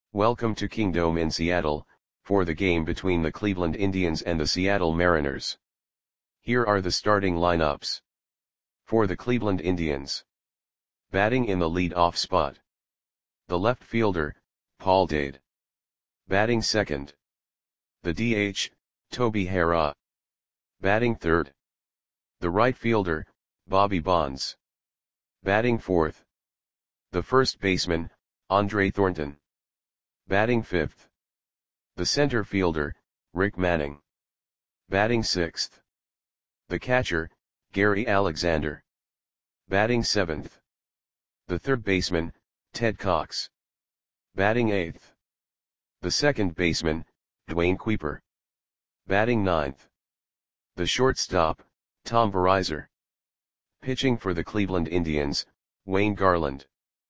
Welcome to Kingdome in Seattle, for the game between the Cleveland Indians and the Seattle Mariners. Here are the starting lineups. For the Cleveland Indians. Batting in the lead-off spot. The left fielder, Paul Dade. Batting second. The DH, Toby Harrah. Batting third. The right fielder, Bobby Bonds. Batting fourth. The first baseman, Andre Thornton. Batting fifth. The center fielder, Rick Manning. Batting sixth. The catcher, Gary Alexander. Batting seventh. The third baseman, Ted Cox. Batting eighth. The second baseman, Dwayne Kuiper. Batting ninth. The shortstop, Tom Verizor. Pitching for the Cleveland Indians, Wayne Garland.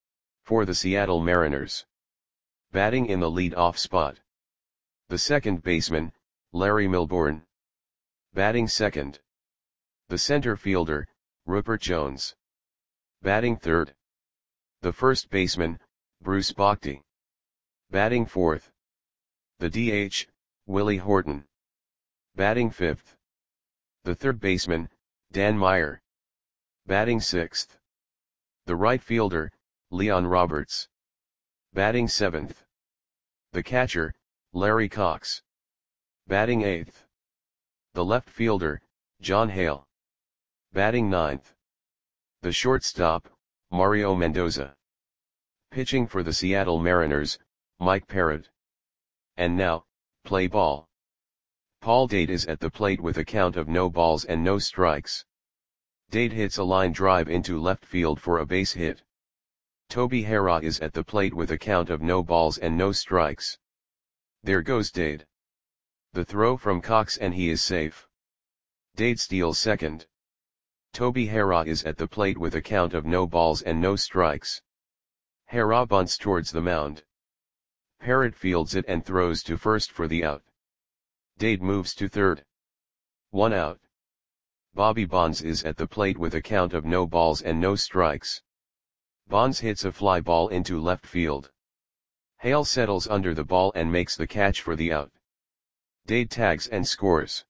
For the Seattle Mariners. Batting in the lead-off spot. The second baseman, Larry Milbourne. Batting second. The center fielder, Rupert Jones. Batting third. The first baseman, Bruce Bochy. Batting fourth. The DH, Willie Horton. Batting fifth. The third baseman, Dan Meyer. Batting sixth. The right fielder, Leon Roberts. Batting seventh. The catcher, Larry Cox. Batting eighth. The left fielder, John Hale. Batting ninth. The shortstop, Mario Mendoza. Pitching for the Seattle Mariners, Mike Parrott. And now, play ball. Paul Dade is at the plate with a count of no balls and no strikes. Dade hits a line drive into left field for a base hit. Toby Harrah is at the plate with a count of no balls and no strikes. There goes Dade. The throw from Cox and he is safe. Dade steals second. Toby Harrah is at the plate with a count of no balls and no strikes. Harrah bunts towards the mound. Parrott fields it and throws to first for the out. Dade moves to third. 1 out. Bobby Bonds is at the plate with a count of no balls and no strikes. Bonds hits a fly ball into left field. Hale settles under the ball and makes the catch for the out. Dade tags and scores.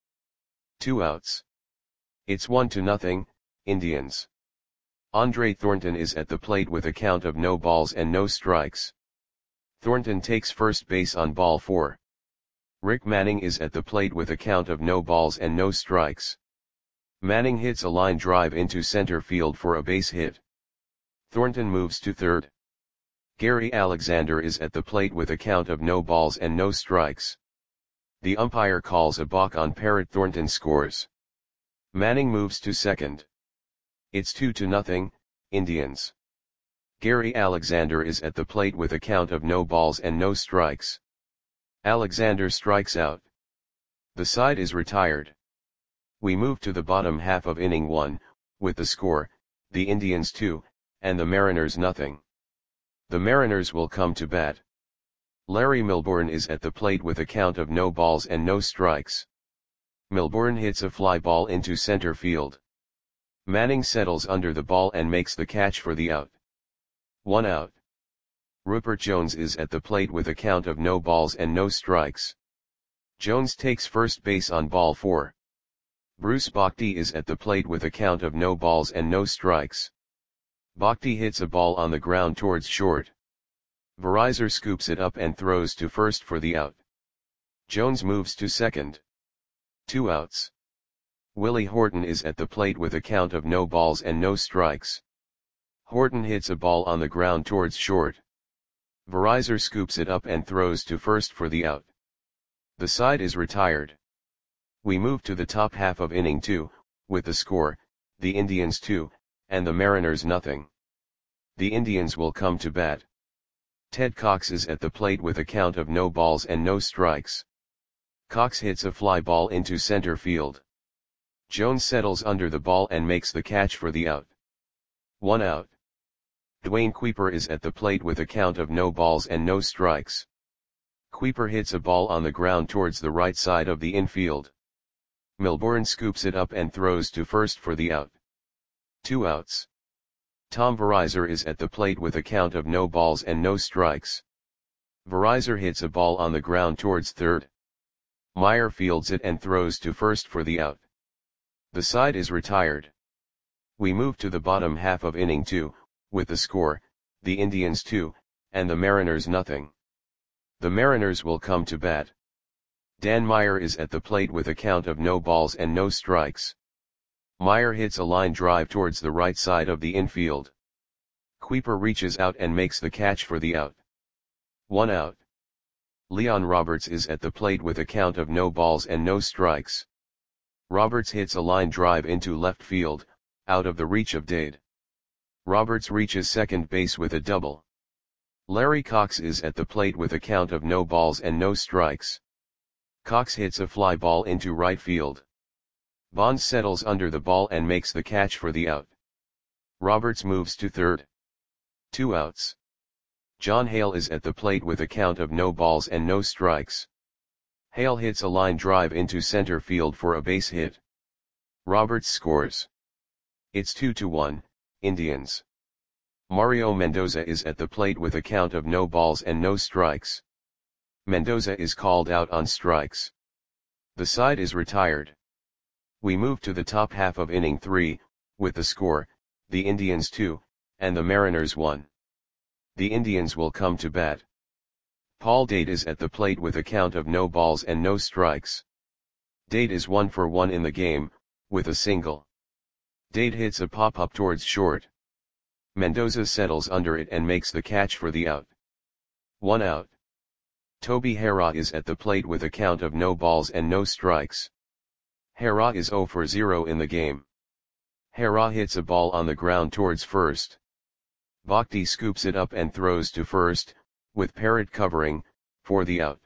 2 outs. It's 1-0, Indians. Andre Thornton is at the plate with a count of no balls and no strikes. Thornton takes first base on ball 4. Rick Manning is at the plate with a count of no balls and no strikes. Manning hits a line drive into center field for a base hit. Thornton moves to third. Gary Alexander is at the plate with a count of no balls and no strikes. The umpire calls a balk on Parrott. Thornton scores. Manning moves to second. It's 2-0, Indians. Gary Alexander is at the plate with a count of no balls and no strikes. Alexander strikes out. The side is retired. We move to the bottom half of inning 1, with the score, the Indians 2, and the Mariners 0. The Mariners will come to bat. Larry Milbourne is at the plate with a count of no balls and no strikes. Milbourne hits a fly ball into center field. Manning settles under the ball and makes the catch for the out. 1 out. Rupert Jones is at the plate with a count of no balls and no strikes. Jones takes first base on ball 4. Bruce Bochy is at the plate with a count of no balls and no strikes. Bochy hits a ball on the ground towards short. Verizor scoops it up and throws to first for the out. Jones moves to second. 2 outs. Willie Horton is at the plate with a count of no balls and no strikes. Horton hits a ball on the ground towards short. Verizor scoops it up and throws to first for the out. The side is retired. We move to the top half of inning 2, with the score, the Indians 2, and the Mariners 0. The Indians will come to bat. Ted Cox is at the plate with a count of no balls and no strikes. Cox hits a fly ball into center field. Jones settles under the ball and makes the catch for the out. 1 out. Dwayne Kuiper is at the plate with a count of no balls and no strikes. Kuiper hits a ball on the ground towards the right side of the infield. Milbourne scoops it up and throws to first for the out. 2 outs. Tom Verizor is at the plate with a count of no balls and no strikes. Verizor hits a ball on the ground towards third. Meyer fields it and throws to first for the out. The side is retired. We move to the bottom half of inning 2, with the score, the Indians 2, and the Mariners nothing. The Mariners will come to bat. Dan Meyer is at the plate with a count of no balls and no strikes. Meyer hits a line drive towards the right side of the infield. Kuiper reaches out and makes the catch for the out. 1 out. Leon Roberts is at the plate with a count of no balls and no strikes. Roberts hits a line drive into left field, out of the reach of Dade. Roberts reaches second base with a double. Larry Cox is at the plate with a count of no balls and no strikes. Cox hits a fly ball into right field. Bonds settles under the ball and makes the catch for the out. Roberts moves to third. 2 outs. John Hale is at the plate with a count of no balls and no strikes. Hale hits a line drive into center field for a base hit. Roberts scores. It's 2-1, Indians. Mario Mendoza is at the plate with a count of no balls and no strikes. Mendoza is called out on strikes. The side is retired. We move to the top half of inning 3, with the score, the Indians 2, and the Mariners 1. The Indians will come to bat. Paul Dade is at the plate with a count of no balls and no strikes. Dade is 1 for 1 in the game, with a single. Dade hits a pop-up towards short. Mendoza settles under it and makes the catch for the out. 1 out. Toby Harrah is at the plate with a count of no balls and no strikes. Harrah is 0 for 0 in the game. Harrah hits a ball on the ground towards first. Bhakti scoops it up and throws to first, with Parrott covering, for the out.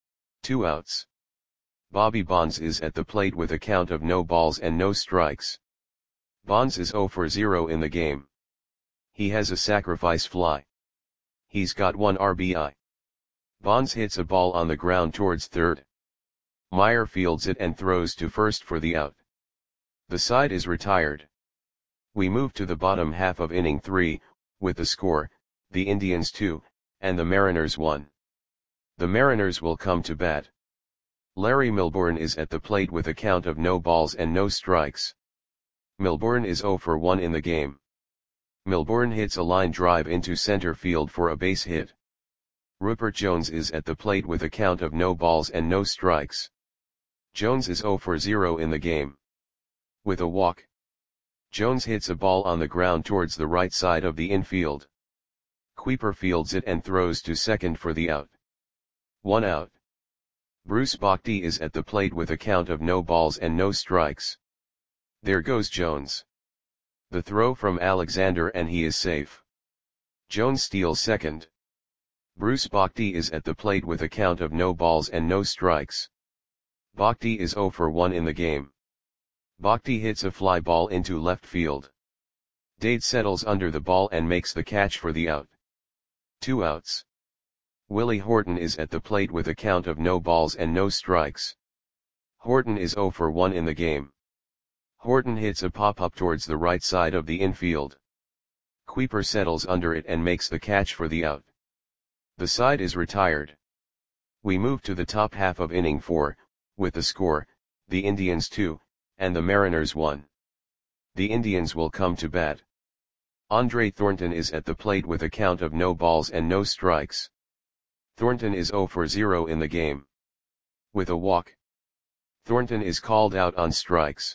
2 outs. Bobby Bonds is at the plate with a count of no balls and no strikes. Bonds is 0 for 0 in the game. He has a sacrifice fly. He's got 1 RBI. Bonds hits a ball on the ground towards third. Meyer fields it and throws to first for the out. The side is retired. We move to the bottom half of inning 3, with the score, the Indians 2, and the Mariners 1. The Mariners will come to bat. Larry Milbourne is at the plate with a count of no balls and no strikes. Milbourne is 0 for 1 in the game. Milbourne hits a line drive into center field for a base hit. Rupert Jones is at the plate with a count of no balls and no strikes. Jones is 0 for 0 in the game. With a walk. Jones hits a ball on the ground towards the right side of the infield. Kuiper fields it and throws to second for the out. 1 out. Bruce Bhakti is at the plate with a count of no balls and no strikes. There goes Jones. The throw from Alexander and he is safe. Jones steals second. Bruce Bhakti is at the plate with a count of no balls and no strikes. Bhakti is 0 for 1 in the game. Bhakti hits a fly ball into left field. Dade settles under the ball and makes the catch for the out. 2 outs. Willie Horton is at the plate with a count of no balls and no strikes. Horton is 0 for 1 in the game. Horton hits a pop-up towards the right side of the infield. Kuiper settles under it and makes the catch for the out. The side is retired. We move to the top half of inning 4, with the score, the Indians 2, and the Mariners 1. The Indians will come to bat. Andre Thornton is at the plate with a count of no balls and no strikes. Thornton is 0 for 0 in the game. With a walk. Thornton is called out on strikes.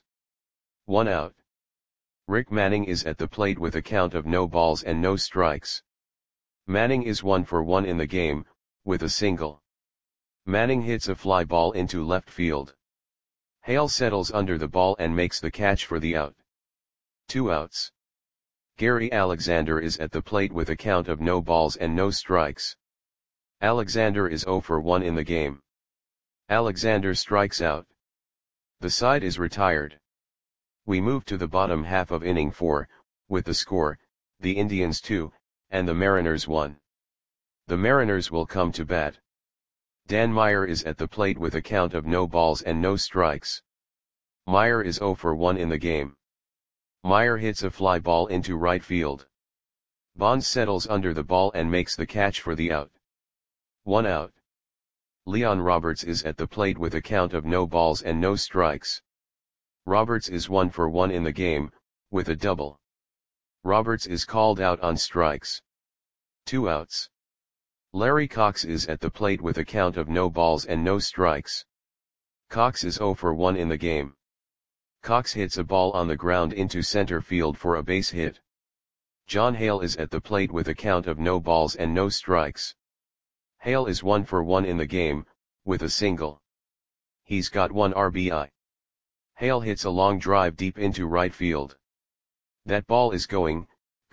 1 out. Rick Manning is at the plate with a count of no balls and no strikes. Manning is 1 for 1 in the game, with a single. Manning hits a fly ball into left field. Hale settles under the ball and makes the catch for the out. 2 outs. Gary Alexander is at the plate with a count of no balls and no strikes. Alexander is 0 for 1 in the game. Alexander strikes out. The side is retired. We move to the bottom half of inning 4, with the score, the Indians 2, and the Mariners 1. The Mariners will come to bat. Dan Meyer is at the plate with a count of no balls and no strikes. Meyer is 0 for 1 in the game. Meyer hits a fly ball into right field. Bonds settles under the ball and makes the catch for the out. 1 out. Leon Roberts is at the plate with a count of no balls and no strikes. Roberts is 1 for 1 in the game, with a double. Roberts is called out on strikes. 2 outs. Larry Cox is at the plate with a count of no balls and no strikes. Cox is 0 for 1 in the game. Cox hits a ball on the ground into center field for a base hit. John Hale is at the plate with a count of no balls and no strikes. Hale is 1 for 1 in the game, with a single. He's got 1 RBI. Hale hits a long drive deep into right field. That ball is gone.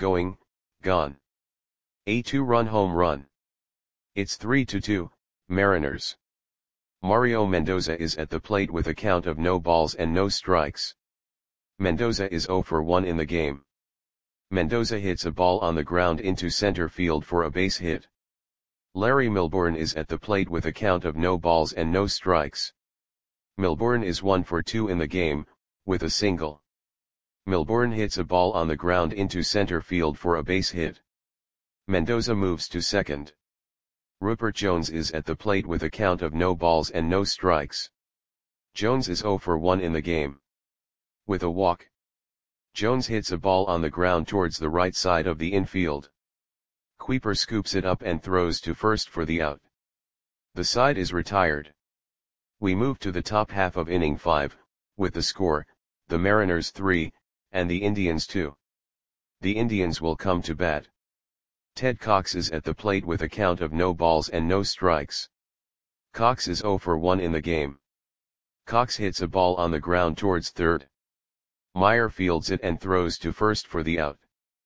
A 2-run home run. It's 3-2, Mariners. Mario Mendoza is at the plate with a count of no balls and no strikes. Mendoza is 0 for 1 in the game. Mendoza hits a ball on the ground into center field for a base hit. Larry Milbourne is at the plate with a count of no balls and no strikes. Milbourne is 1 for 2 in the game, with a single. Milbourne hits a ball on the ground into center field for a base hit. Mendoza moves to second. Rupert Jones is at the plate with a count of no balls and no strikes. Jones is 0 for 1 in the game. With a walk. Jones hits a ball on the ground towards the right side of the infield. Kuiper scoops it up and throws to first for the out. The side is retired. We move to the top half of inning 5, with the score, the Mariners 3, and the Indians 2. The Indians will come to bat. Ted Cox is at the plate with a count of no balls and no strikes. Cox is 0 for 1 in the game. Cox hits a ball on the ground towards third. Meyer fields it and throws to first for the out.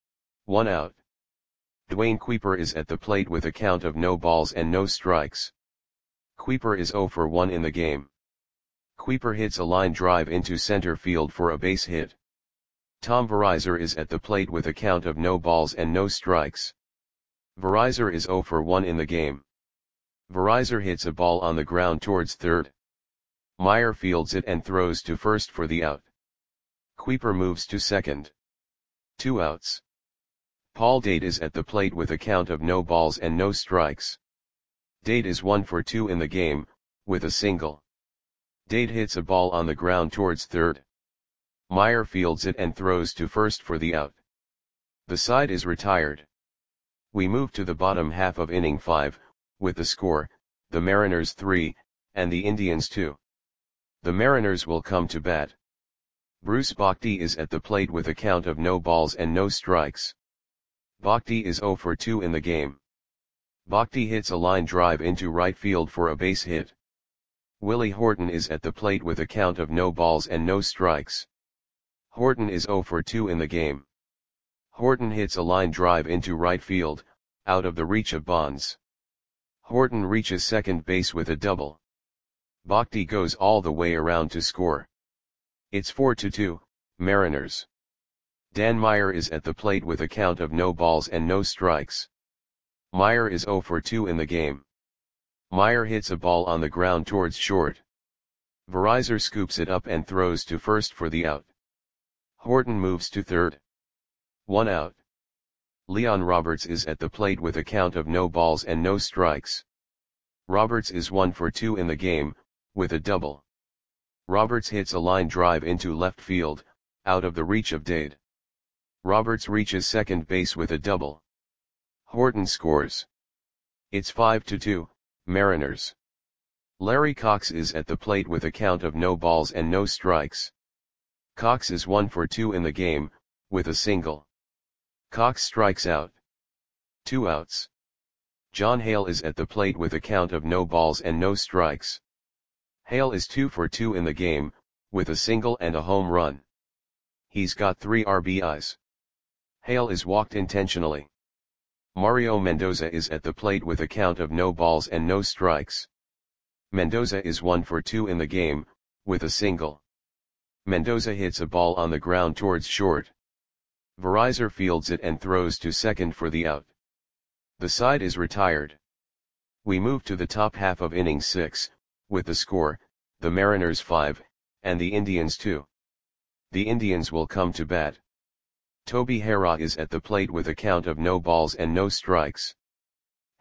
1 out. Dwayne Kuiper is at the plate with a count of no balls and no strikes. Kuiper is 0 for 1 in the game. Kuiper hits a line drive into center field for a base hit. Tom Verizar is at the plate with a count of no balls and no strikes. Verizar is 0 for 1 in the game. Verizar hits a ball on the ground towards third. Meyer fields it and throws to first for the out. Kuiper moves to second. 2 outs. Paul Dade is at the plate with a count of no balls and no strikes. Dade is 1 for 2 in the game, with a single. Dade hits a ball on the ground towards third. Meyer fields it and throws to first for the out. The side is retired. We move to the bottom half of inning 5, with the score, the Mariners 3, and the Indians 2. The Mariners will come to bat. Bruce Bochy is at the plate with a count of no balls and no strikes. Bochy is 0 for 2 in the game. Bochy hits a line drive into right field for a base hit. Willie Horton is at the plate with a count of no balls and no strikes. Horton is 0 for 2 in the game. Horton hits a line drive into right field, out of the reach of Bonds. Horton reaches second base with a double. Bochy goes all the way around to score. It's 4-2, Mariners. Dan Meyer is at the plate with a count of no balls and no strikes. Meyer is 0 for 2 in the game. Meyer hits a ball on the ground towards short. Verizar scoops it up and throws to first for the out. Horton moves to third. 1 out. Leon Roberts is at the plate with a count of no balls and no strikes. Roberts is 1 for 2 in the game, with a double. Roberts hits a line drive into left field, out of the reach of Dade. Roberts reaches second base with a double. Horton scores. It's 5-2, Mariners. Larry Cox is at the plate with a count of no balls and no strikes. Cox is 1 for 2 in the game, with a single. Cox strikes out. 2 outs. John Hale is at the plate with a count of no balls and no strikes. Hale is 2 for 2 in the game, with a single and a home run. He's got 3 RBIs. Hale is walked intentionally. Mario Mendoza is at the plate with a count of no balls and no strikes. Mendoza is 1 for 2 in the game, with a single. Mendoza hits a ball on the ground towards short. Verizar fields it and throws to second for the out. The side is retired. We move to the top half of inning 6, with the score, the Mariners 5, and the Indians 2. The Indians will come to bat. Toby Harrah is at the plate with a count of no balls and no strikes.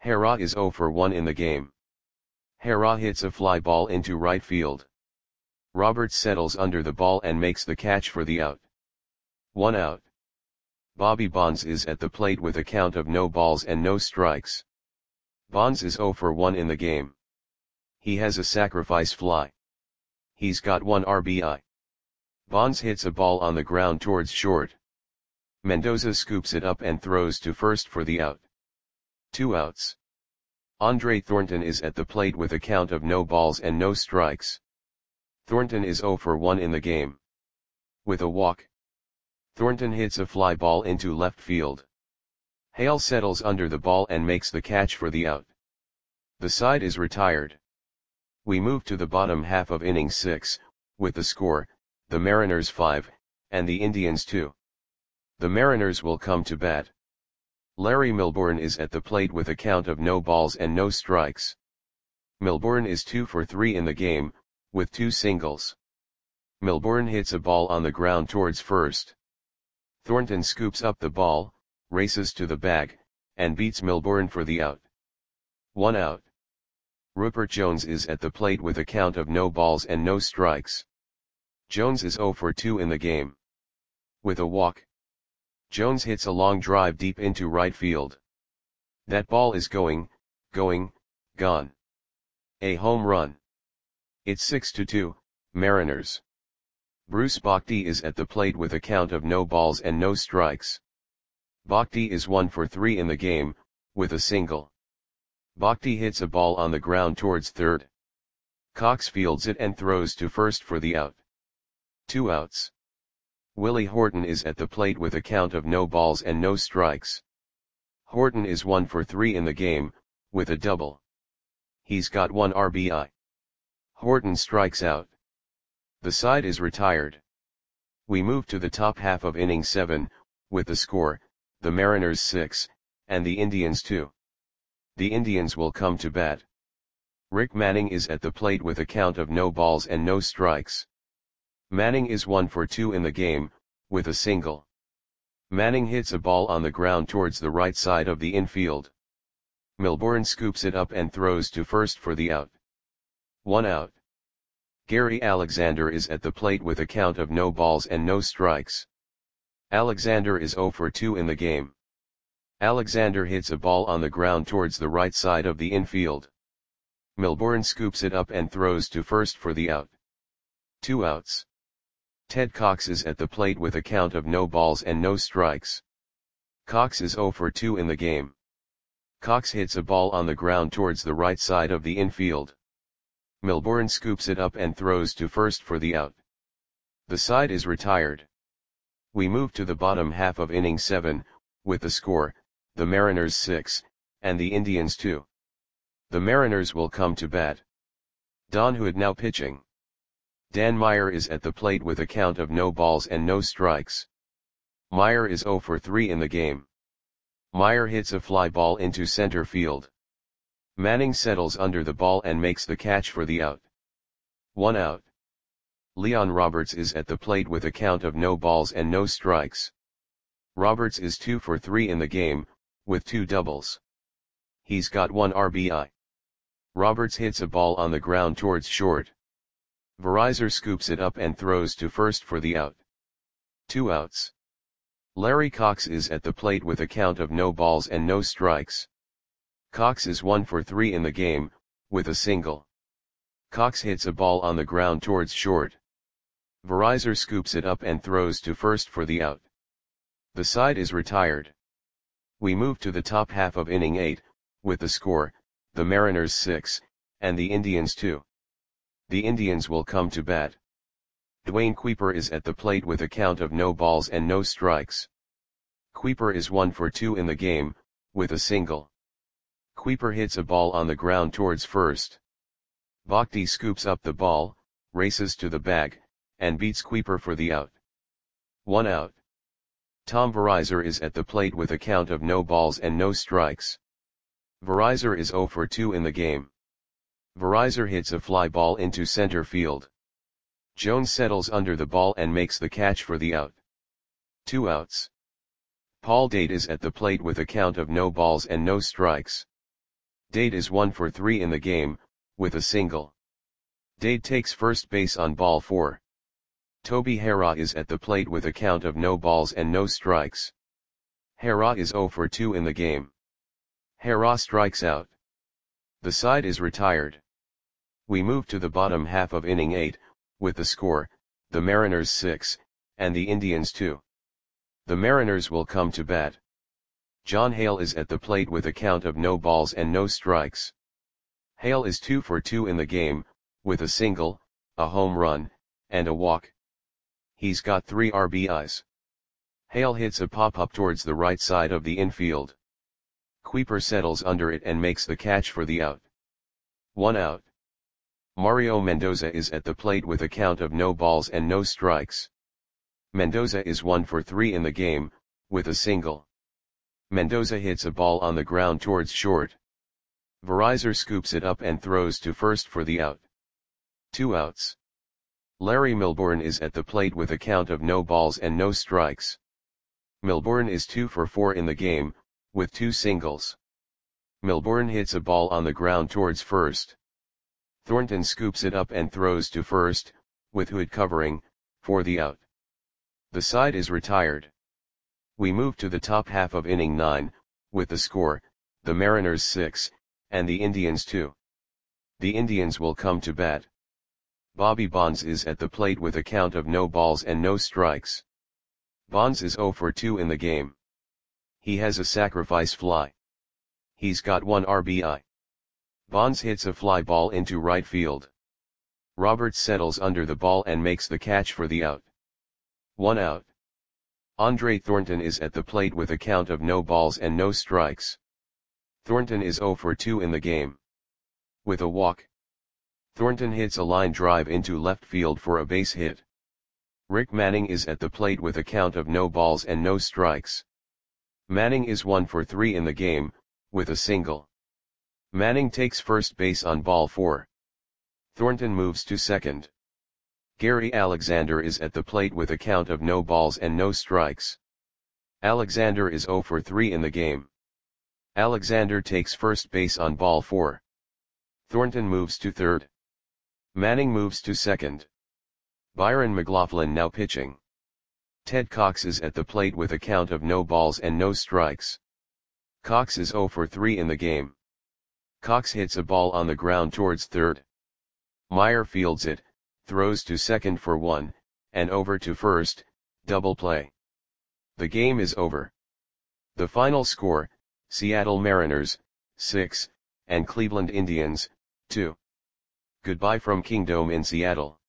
Hera is 0 for 1 in the game. Hera hits a fly ball into right field. Roberts settles under the ball and makes the catch for the out. 1 out. Bobby Bonds is at the plate with a count of no balls and no strikes. Bonds is 0 for 1 in the game. He has a sacrifice fly. He's got 1 RBI. Bonds hits a ball on the ground towards short. Mendoza scoops it up and throws to first for the out. 2 outs. Andre Thornton is at the plate with a count of no balls and no strikes. Thornton is 0 for 1 in the game. With a walk, Thornton hits a fly ball into left field. Hale settles under the ball and makes the catch for the out. The side is retired. We move to the bottom half of inning 6, with the score, the Mariners 5, and the Indians 2. The Mariners will come to bat. Larry Milbourne is at the plate with a count of no balls and no strikes. Milbourne is 2 for 3 in the game, with 2 singles. Milbourne hits a ball on the ground towards first. Thornton scoops up the ball, races to the bag, and beats Milbourne for the out. 1 out. Rupert Jones is at the plate with a count of no balls and no strikes. Jones is 0 for 2 in the game. With a walk, Jones hits a long drive deep into right field. That ball is gone. A home run. It's 6-2, Mariners. Bruce Bochy is at the plate with a count of no balls and no strikes. Bochy is 1 for 3 in the game, with a single. Bochy hits a ball on the ground towards third. Cox fields it and throws to first for the out. 2 outs. Willie Horton is at the plate with a count of no balls and no strikes. Horton is 1 for 3 in the game, with a double. He's got 1 RBI. Horton strikes out. The side is retired. We move to the top half of inning 7, with the score, the Mariners 6, and the Indians 2. The Indians will come to bat. Rick Manning is at the plate with a count of no balls and no strikes. Manning is 1 for 2 in the game, with a single. Manning hits a ball on the ground towards the right side of the infield. Milbourne scoops it up and throws to first for the out. 1 out. Gary Alexander is at the plate with a count of no balls and no strikes. Alexander is 0 for 2 in the game. Alexander hits a ball on the ground towards the right side of the infield. Milbourne scoops it up and throws to first for the out. 2 outs. Ted Cox is at the plate with a count of no balls and no strikes. Cox is 0 for 2 in the game. Cox hits a ball on the ground towards the right side of the infield. Milbourne scoops it up and throws to first for the out. The side is retired. We move to the bottom half of inning 7, with the score, the Mariners 6, and the Indians 2. The Mariners will come to bat. Don Hood now pitching. Dan Meyer is at the plate with a count of no balls and no strikes. Meyer is 0 for 3 in the game. Meyer hits a fly ball into center field. Manning settles under the ball and makes the catch for the out. 1 out. Leon Roberts is at the plate with a count of no balls and no strikes. Roberts is 2 for 3 in the game, with 2 doubles. He's got 1 RBI. Roberts hits a ball on the ground towards short. Verizor scoops it up and throws to first for the out. 2 outs. Larry Cox is at the plate with a count of no balls and no strikes. Cox is 1 for 3 in the game, with a single. Cox hits a ball on the ground towards short. Verizor scoops it up and throws to first for the out. The side is retired. We move to the top half of inning 8, with the score, the Mariners 6, and the Indians 2. The Indians will come to bat. Dwayne Kuiper is at the plate with a count of no balls and no strikes. Kuiper is 1 for 2 in the game, with a single. Kuiper hits a ball on the ground towards first. Bochy scoops up the ball, races to the bag, and beats Kuiper for the out. 1 out. Tom Verizor is at the plate with a count of no balls and no strikes. Verizor is 0 for 2 in the game. Verizor hits a fly ball into center field. Jones settles under the ball and makes the catch for the out. 2 outs. Paul Date is at the plate with a count of no balls and no strikes. Dade is 1 for 3 in the game, with a single. Dade takes first base on ball 4. Toby Harrah is at the plate with a count of no balls and no strikes. Harrah is 0 for 2 in the game. Harrah strikes out. The side is retired. We move to the bottom half of inning 8, with the score, the Mariners 6, and the Indians 2. The Mariners will come to bat. John Hale is at the plate with a count of no balls and no strikes. Hale is 2 for 2 in the game, with a single, a home run, and a walk. He's got 3 RBIs. Hale hits a pop-up towards the right side of the infield. Kuiper settles under it and makes the catch for the out. 1 out. Mario Mendoza is at the plate with a count of no balls and no strikes. Mendoza is 1 for 3 in the game, with a single. Mendoza hits a ball on the ground towards short. Verizar scoops it up and throws to first for the out. 2 outs. Larry Milbourne is at the plate with a count of no balls and no strikes. Milbourne is 2 for 4 in the game, with 2 singles. Milbourne hits a ball on the ground towards first. Thornton scoops it up and throws to first, with Hood covering, for the out. The side is retired. We move to the top half of inning 9, with the score, the Mariners 6, and the Indians 2. The Indians will come to bat. Bobby Bonds is at the plate with a count of no balls and no strikes. Bonds is 0 for 2 in the game. He has a sacrifice fly. He's got 1 RBI. Bonds hits a fly ball into right field. Roberts settles under the ball and makes the catch for the out. 1 out. Andre Thornton is at the plate with a count of no balls and no strikes. Thornton is 0 for 2 in the game. With a walk. Thornton hits a line drive into left field for a base hit. Rick Manning is at the plate with a count of no balls and no strikes. Manning is 1 for 3 in the game, with a single. Manning takes first base on ball 4. Thornton moves to second. Gary Alexander is at the plate with a count of no balls and no strikes. Alexander is 0 for 3 in the game. Alexander takes first base on ball 4. Thornton moves to third. Manning moves to second. Byron McLaughlin now pitching. Ted Cox is at the plate with a count of no balls and no strikes. Cox is 0 for 3 in the game. Cox hits a ball on the ground towards third. Meyer fields it, throws to second for 1, and over to first, double play. The game is over. The final score, Seattle Mariners, 6, and Cleveland Indians, 2. Goodbye from Kingdome in Seattle.